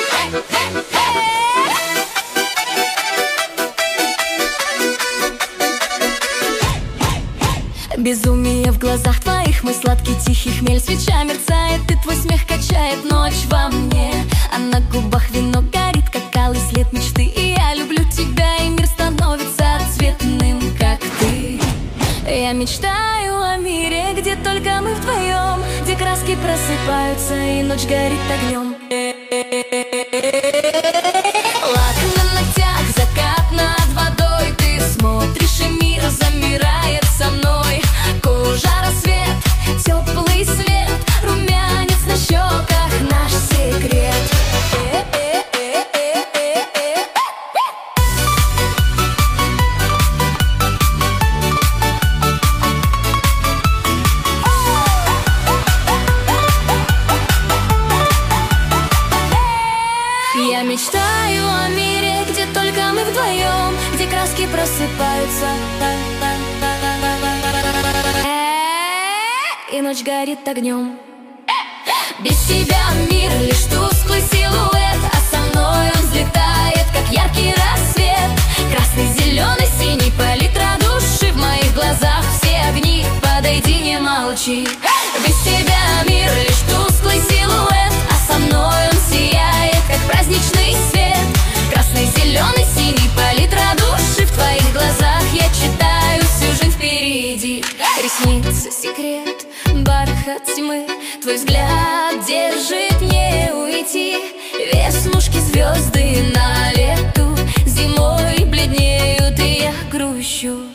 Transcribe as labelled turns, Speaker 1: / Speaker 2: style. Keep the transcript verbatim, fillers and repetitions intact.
Speaker 1: Безумие в глазах твоих, мой сладкий тихий хмель. Свеча мерцает, и твой смех качает ночь во мне. А на губах вино горит, как алый след мечты. И я люблю тебя, и мир становится цветным, как ты. Я мечтаю о мире, где только мы вдвоем, где краски просыпаются, и ночь горит огнем. Лак на ногтях, закат над водой. Ты смотришь, и мир замирает со мной. Кожа, рассвет, теплый свет, румянец на щеках, наш секрет. Я мечтаю о мире, где только мы вдвоем, где краски просыпаются, и ночь горит огнем. Без тебя мир лишь тусклый силуэт, а со мной он взлетает, как яркий рассвет. Красный, зеленый, синий, палитра души. В моих глазах все огни, подойди, не молчи. Без тебя мир лишь тусклый силуэт, а со мной он сияет, как праздничный свет. Красный, зеленый, синий, палитра души. В твоих глазах я читаю всю жизнь впереди. Ресницы, секрет, бархат тьмы, твой взгляд держит, не уйти. Веснушки, звезды на лету, зимой бледнеют, и я грущу.